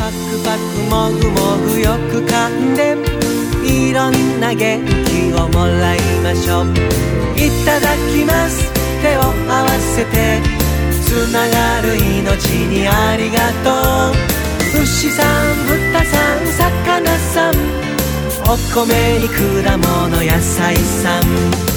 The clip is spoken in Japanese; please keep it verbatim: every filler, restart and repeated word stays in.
パクパクもぐもぐよく噛んでいろんな元気をもらいましょう。いただきます手を合わせてつながる命にありがとう。牛さん豚さん魚さんお米に果物野菜さん